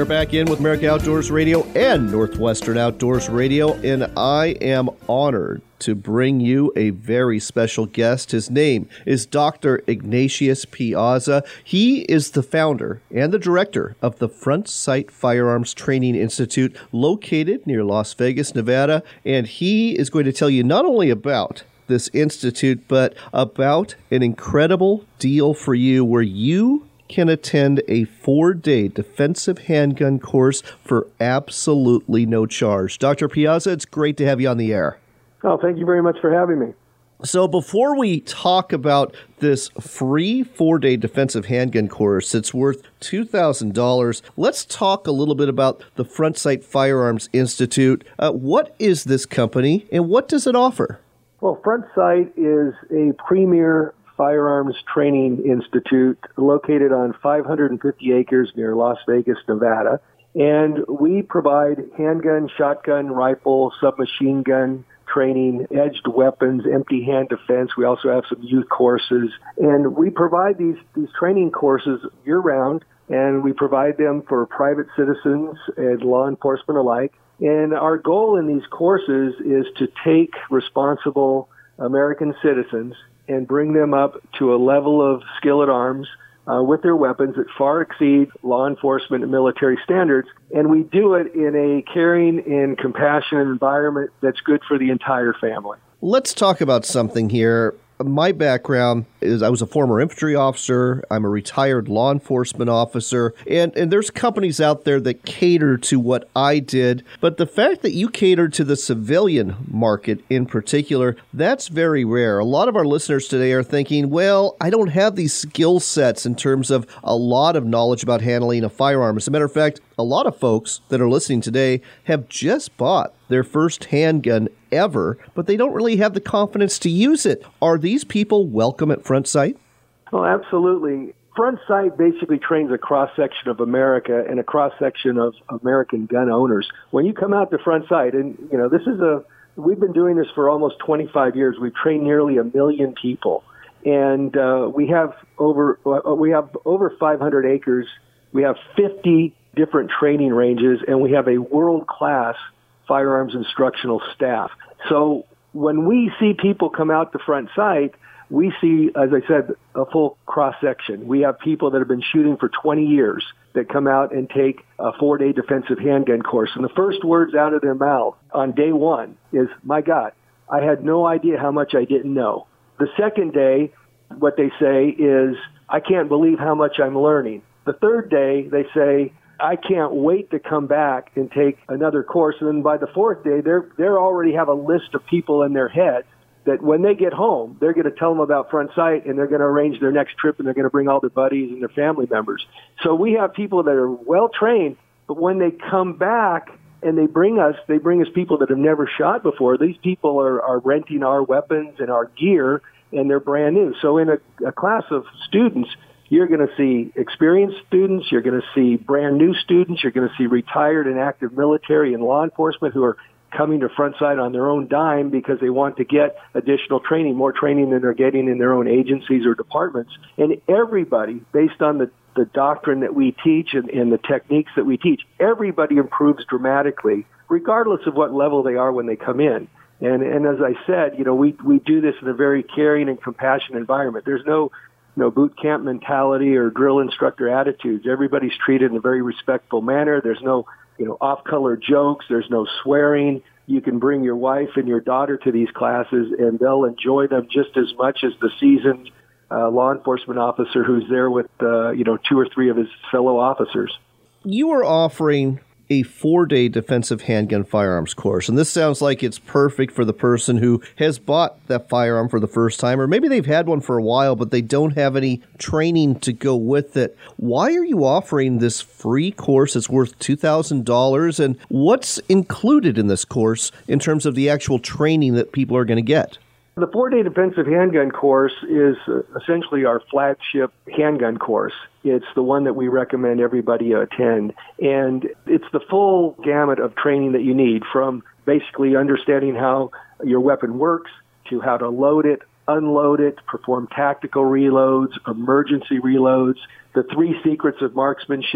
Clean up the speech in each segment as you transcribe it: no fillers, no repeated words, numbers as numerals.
We're back in with America Outdoors Radio and Northwestern Outdoors Radio, and I am honored to bring you a very special guest. His name is Dr. Ignatius Piazza. He is the founder and the director of the Front Sight Firearms Training Institute located near Las Vegas, Nevada, and he is going to tell you not only about this institute, but about an incredible deal for you where you can attend a 4-day defensive handgun course for absolutely no charge. Dr. Piazza, it's great to have you on the air. Oh, thank you very much for having me. So before we talk about this free 4-day defensive handgun course that's worth $2,000, let's talk a little bit about the Front Sight Firearms Institute. What is this company and what does it offer? Well, Front Sight is a premier firearms training institute located on 550 acres near Las Vegas, Nevada. And we provide handgun, shotgun, rifle, submachine gun training, edged weapons, empty hand defense. We also have some youth courses. And we provide these training courses year-round, and we provide them for private citizens and law enforcement alike. And our goal in these courses is to take responsible American citizens and bring them up to a level of skill at arms with their weapons that far exceed law enforcement and military standards. And we do it in a caring and compassionate environment that's good for the entire family. Let's talk about something here. My background is I was a former infantry officer. I'm a retired law enforcement officer. And there's companies out there that cater to what I did. But the fact that you cater to the civilian market in particular, that's very rare. A lot of our listeners today are thinking, well, I don't have these skill sets in terms of a lot of knowledge about handling a firearm. As a matter of fact, a lot of folks that are listening today have just bought their first handgun ever, but they don't really have the confidence to use it. Are these people welcome at Front Sight? Oh, absolutely. Front Sight basically trains a cross-section of America and a cross-section of American gun owners. When you come out to Front Sight, and we've been doing this for almost 25 years. We've trained nearly 1 million people, and we have over 500 acres. We have 50 different training ranges, and we have a world-class firearms instructional staff. So when we see people come out to Front Sight, we see, as I said, a full cross-section. We have people that have been shooting for 20 years that come out and take a 4-day defensive handgun course. And the first words out of their mouth on day one is, "My God, I had no idea how much I didn't know." The second day, what they say is, "I can't believe how much I'm learning." The third day, they say, "I can't wait to come back and take another course." And then by the fourth day, they already have a list of people in their head that when they get home, they're going to tell them about Front Sight, and they're going to arrange their next trip, and they're going to bring all their buddies and their family members. So we have people that are well trained, but when they come back and they bring us people that have never shot before. These people are renting our weapons and our gear, and they're brand new. So in a class of students, you're going to see experienced students, you're going to see brand new students, you're going to see retired and active military and law enforcement who are coming to Front Sight on their own dime because they want to get additional training, more training than they're getting in their own agencies or departments. And everybody, based on the doctrine that we teach and the techniques that we teach, everybody improves dramatically, regardless of what level they are when they come in. And as I said, we do this in a very caring and compassionate environment. There's no boot camp mentality or drill instructor attitudes. Everybody's treated in a very respectful manner. There's no, off-color jokes. There's no swearing. You can bring your wife and your daughter to these classes, and they'll enjoy them just as much as the seasoned law enforcement officer who's there with, 2 or 3 of his fellow officers. You are offering a 4-day defensive handgun firearms course. And this sounds like it's perfect for the person who has bought that firearm for the first time, or maybe they've had one for a while, but they don't have any training to go with it. Why are you offering this free course that's worth $2,000? And what's included in this course in terms of the actual training that people are going to get? The 4-day defensive handgun course is essentially our flagship handgun course. It's the one that we recommend everybody attend. And it's the full gamut of training that you need, from basically understanding how your weapon works to how to load it, unload it, perform tactical reloads, emergency reloads, the 3 secrets of marksmanship,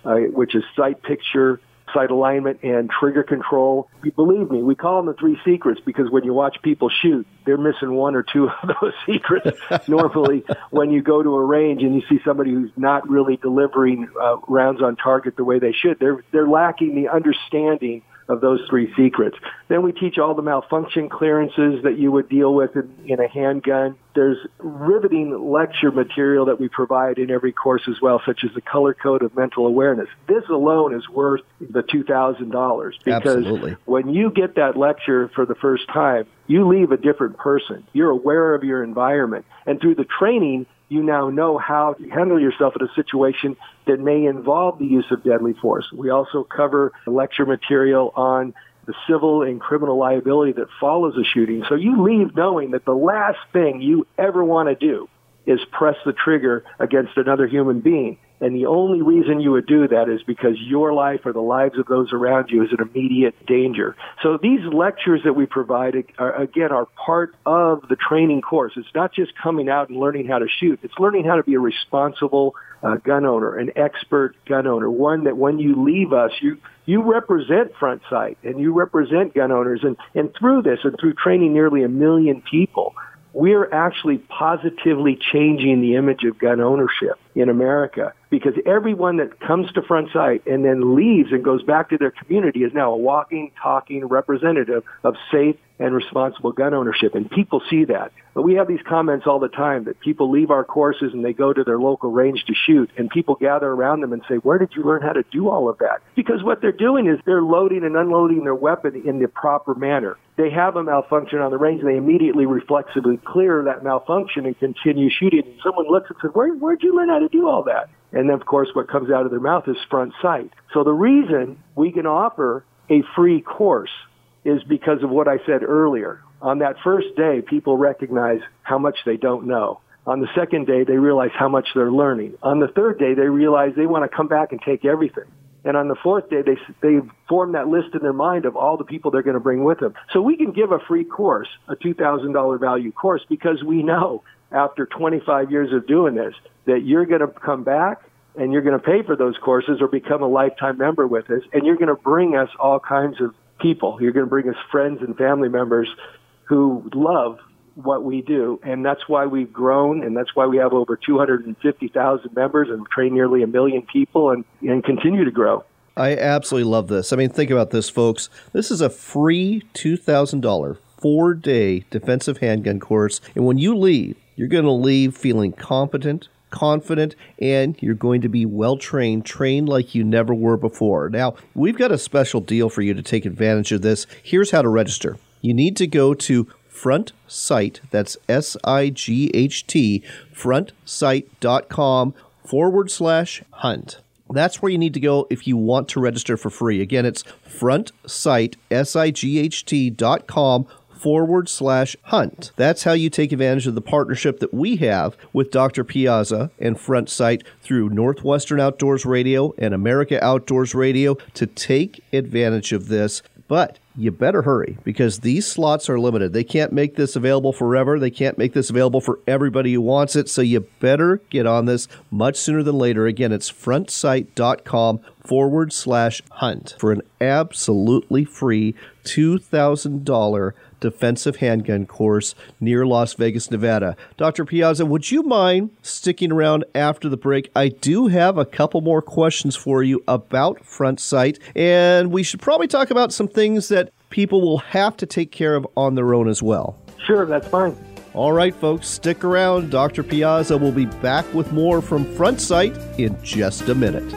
which is sight picture, sight alignment, and trigger control. Believe me, we call them the 3 secrets because when you watch people shoot, they're missing 1 or 2 of those secrets. Normally, when you go to a range and you see somebody who's not really delivering rounds on target the way they should, they're lacking the understanding of those 3 secrets. Then we teach all the malfunction clearances that you would deal with in a handgun. There's riveting lecture material that we provide in every course as well, such as the color code of mental awareness. This alone is worth the $2,000 because Absolutely. When you get that lecture for the first time, you leave a different person. You're aware of your environment. And through the training, you now know how to handle yourself in a situation that may involve the use of deadly force. We also cover lecture material on the civil and criminal liability that follows a shooting. So you leave knowing that the last thing you ever want to do is press the trigger against another human being. And the only reason you would do that is because your life or the lives of those around you is in immediate danger. So these lectures that we provide, are part of the training course. It's not just coming out and learning how to shoot. It's learning how to be a responsible gun owner, an expert gun owner, one that when you leave us, you represent Front Sight and you represent gun owners. And through this and through training nearly 1 million people, we're actually positively changing the image of gun ownership in America because everyone that comes to Front Sight and then leaves and goes back to their community is now a walking, talking representative of safe and responsible gun ownership. And people see that. But we have these comments all the time that people leave our courses and they go to their local range to shoot, and people gather around them and say, where did you learn how to do all of that? Because what they're doing is they're loading and unloading their weapon in the proper manner. They have a malfunction on the range, and they immediately reflexively clear that malfunction and continue shooting. And someone looks and says, where'd you learn how to do all that? And then, of course, what comes out of their mouth is Front Sight. So the reason we can offer a free course is because of what I said earlier. On that first day, people recognize how much they don't know. On the second day, they realize how much they're learning. On the third day, they realize they want to come back and take everything. And on the fourth day, they form that list in their mind of all the people they're going to bring with them. So we can give a free course, a $2,000 value course, because we know after 25 years of doing this that you're going to come back and you're going to pay for those courses or become a lifetime member with us, and you're going to bring us all kinds of people. You're going to bring us friends and family members who love what we do, and that's why we've grown, and that's why we have over 250,000 members and train nearly 1 million people and continue to grow. I absolutely love this. I mean, think about this, folks. This is a free $2,000 4-day defensive handgun course, and when you leave, you're going to leave feeling competent, confident, and you're going to be well-trained, trained like you never were before. Now, we've got a special deal for you to take advantage of this. Here's how to register. You need to go to Front Sight, that's SIGHT, frontsight.com/hunt. That's where you need to go if you want to register for free. Again, it's frontsight, SIGHT.com/hunt. That's how you take advantage of the partnership that we have with Dr. Piazza and Front Sight through Northwestern Outdoors Radio and America Outdoors Radio to take advantage of this. But you better hurry because these slots are limited. They can't make this available forever. They can't make this available for everybody who wants it. So you better get on this much sooner than later. Again, it's frontsight.com/hunt for an absolutely free $2,000 defensive handgun course near Las Vegas, Nevada. Dr. Piazza, would you mind sticking around after the break? I do have a couple more questions for you about Front Sight, and we should probably talk about some things that people will have to take care of on their own as well. Sure, that's fine. All right, folks, stick around. Dr. Piazza will be back with more from Front Sight in just a minute.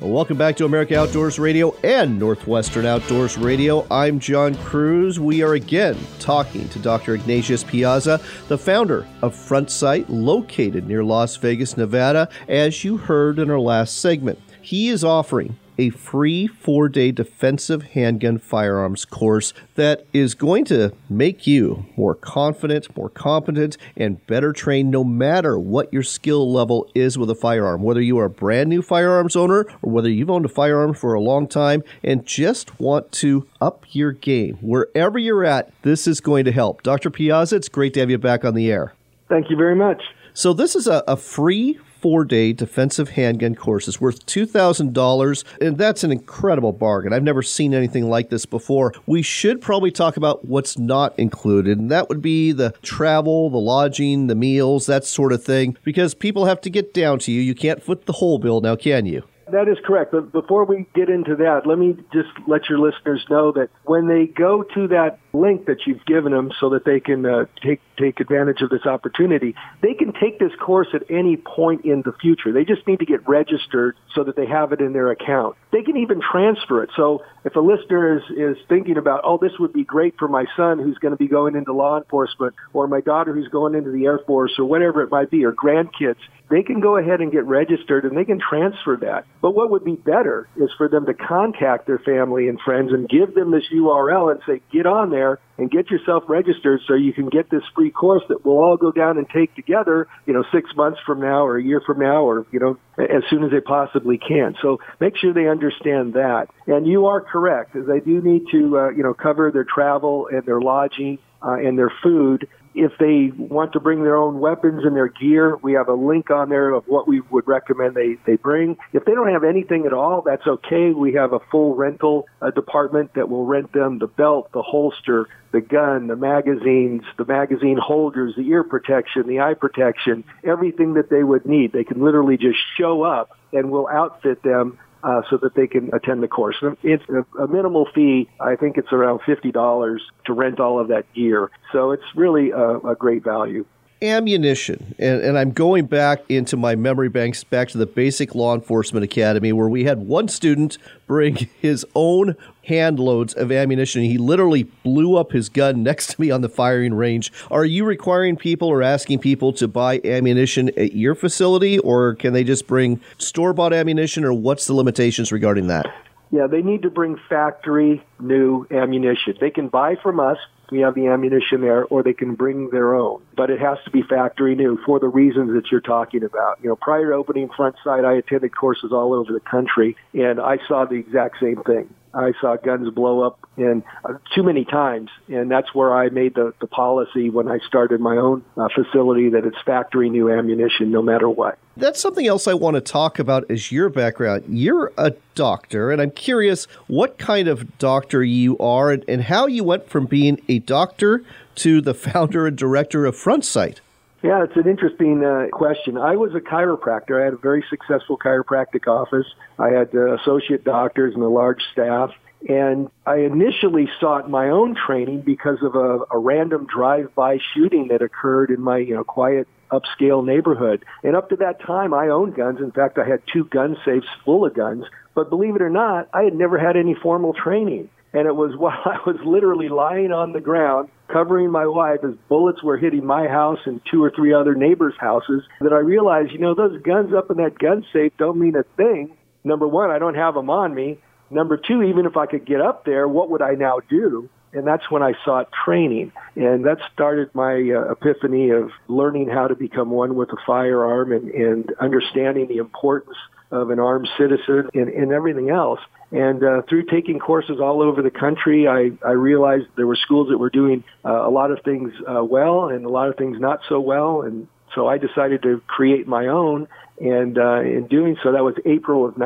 Welcome back to America Outdoors Radio and Northwestern Outdoors Radio. I'm John Cruz. We are again talking to Dr. Ignatius Piazza, the founder of Front Sight, located near Las Vegas, Nevada, as you heard in our last segment. He is offering a free 4-day defensive handgun firearms course that is going to make you more confident, more competent, and better trained no matter what your skill level is with a firearm. Whether you are a brand new firearms owner or whether you've owned a firearm for a long time and just want to up your game. Wherever you're at, this is going to help. Dr. Piazza, it's great to have you back on the air. Thank you very much. So this is a free 4-day defensive handgun course. It's worth $2,000, and that's an incredible bargain. I've never seen anything like this before. We should probably talk about what's not included, and that would be the travel, the lodging, the meals, that sort of thing, because people have to get down to you. You can't foot the whole bill now, can you? That is correct. But before we get into that, let me just let your listeners know that when they go to that link that you've given them so that they can take advantage of this opportunity, they can take this course at any point in the future. They just need to get registered so that they have it in their account. They can even transfer it. So if a listener is thinking about, oh, this would be great for my son who's going to be going into law enforcement, or my daughter who's going into the Air Force, or whatever it might be, or grandkids, they can go ahead and get registered and they can transfer that. But what would be better is for them to contact their family and friends and give them this URL and say, get on there and get yourself registered so you can get this free course that we'll all go down and take together, 6 months from now or a year from now, or, as soon as they possibly can. So make sure they understand that. And you are correct, as they do need to, cover their travel and their lodging and their food. If they want to bring their own weapons and their gear, we have a link on there of what we would recommend they bring. If they don't have anything at all, that's okay. We have a full rental department that will rent them the belt, the holster, the gun, the magazines, the magazine holders, the ear protection, the eye protection, everything that they would need. They can literally just show up and we'll outfit them so that they can attend the course. It's a minimal fee. I think it's around $50 to rent all of that gear. So it's really a great value. Ammunition, and I'm going back into my memory banks, back to the Basic Law Enforcement Academy, where we had one student bring his own handloads of ammunition. He literally blew up his gun next to me on the firing range. Are you requiring people or asking people to buy ammunition at your facility, or can they just bring store-bought ammunition, or what's the limitations regarding that? Yeah, they need to bring factory new ammunition. They can buy from us. We have the ammunition there, or they can bring their own. But it has to be factory new for the reasons that you're talking about. Prior to opening Front Sight, I attended courses all over the country, and I saw the exact same thing. I saw guns blow up and too many times, and that's where I made the policy when I started my own facility that it's factory new ammunition no matter what. That's something else I want to talk about is your background. You're a doctor, and I'm curious what kind of doctor you are and how you went from being a doctor to the founder and director of Front Sight. Yeah, it's an interesting question. I was a chiropractor. I had a very successful chiropractic office. I had associate doctors and a large staff. And I initially sought my own training because of a random drive-by shooting that occurred in my quiet upscale neighborhood. And up to that time, I owned guns. In fact, I had 2 gun safes full of guns. But believe it or not, I had never had any formal training. And it was while I was literally lying on the ground, covering my wife as bullets were hitting my house and 2 or 3 other neighbors' houses, that I realized, those guns up in that gun safe don't mean a thing. Number one, I don't have them on me. Number two, even if I could get up there, what would I now do? And that's when I sought training. And that started my epiphany of learning how to become one with a firearm and understanding the importance of an armed citizen and everything else. And through taking courses all over the country, I realized there were schools that were doing a lot of things well and a lot of things not so well. And so I decided to create my own. And in doing so, that was April of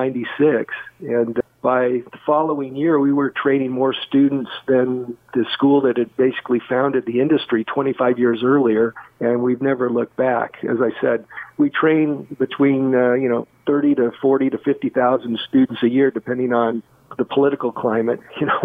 1996. And by the following year, we were training more students than the school that had basically founded the industry 25 years earlier. And we've never looked back. As I said, we train between 30 to 40 to 50,000 students a year, depending on the political climate.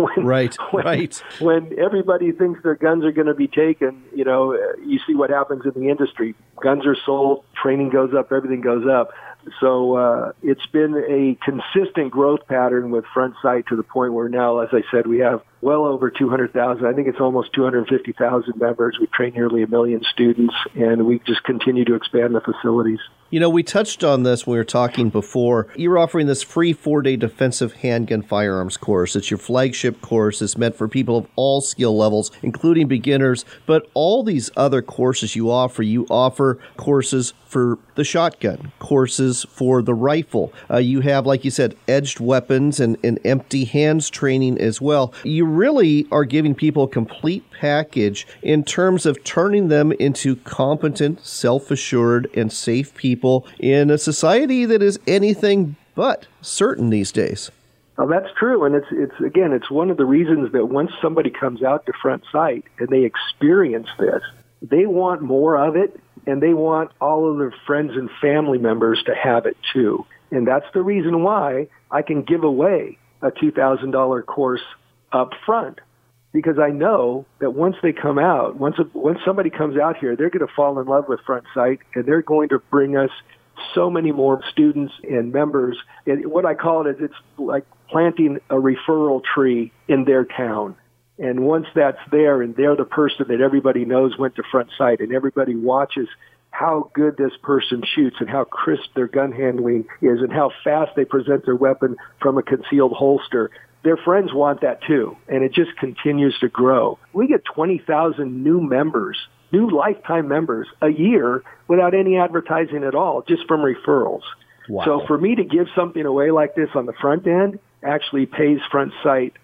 When everybody thinks their guns are going to be taken, you see what happens in the industry. Guns are sold, training goes up, everything goes up. So it's been a consistent growth pattern with Front Sight to the point where now, as I said, we have well over 200,000. I think it's almost 250,000 members. We train nearly 1 million students, and we just continue to expand the facilities. You know, we touched on this when we were talking before. You're offering this free 4-day defensive handgun firearms course. It's your flagship course. It's meant for people of all skill levels, including beginners. But all these other courses you offer courses for the shotgun, courses for the rifle. You have, like you said, edged weapons and empty hands training as well. You really are giving people a complete package in terms of turning them into competent, self-assured, and safe people in a society that is anything but certain these days. Well, that's true, and it's one of the reasons that once somebody comes out to Front Sight and they experience this, they want more of it, and they want all of their friends and family members to have it too. And that's the reason why I can give away a $2,000 course up front, because I know that once they come out, once somebody comes out here, they're going to fall in love with Front Sight, and they're going to bring us so many more students and members. And what I call it is it's like planting a referral tree in their town. And once that's there, and they're the person that everybody knows went to Front Sight, and everybody watches how good this person shoots and how crisp their gun handling is and how fast they present their weapon from a concealed holster, their friends want that too, and it just continues to grow. We get 20,000 new members, new lifetime members a year without any advertising at all, just from referrals. Wow. So for me to give something away like this on the front end actually pays Front Sight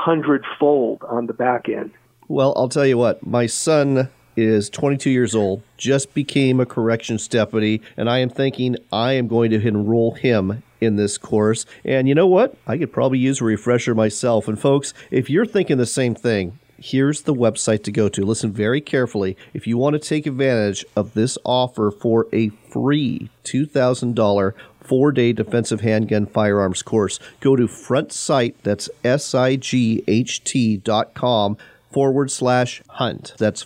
100-fold on the back end. Well, I'll tell you what, my son is 22 years old, just became a corrections deputy, and I am thinking I am going to enroll him in this course. And you know what? I could probably use a refresher myself. And folks, if you're thinking the same thing, here's the website to go to. Listen very carefully. If you want to take advantage of this offer for a free $2,000 4-day defensive handgun firearms course, go to Front Sight, that's SIGHT.com/hunt. That's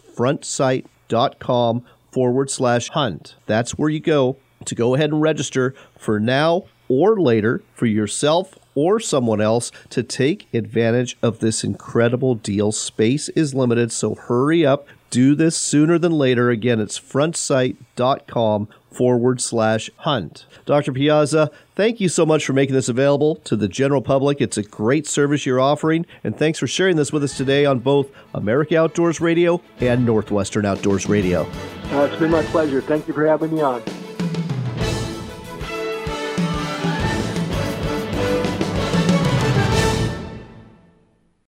frontsight.com/hunt. That's where you go to go ahead and register for now or later for yourself or someone else to take advantage of this incredible deal. Space is limited, so hurry up. Do this sooner than later. Again, it's frontsight.com/hunt. Dr. Piazza, thank you so much for making this available to the general public. It's a great service you're offering, and thanks for sharing this with us today on both America Outdoors Radio and Northwestern Outdoors Radio. It's been my pleasure. Thank you for having me on.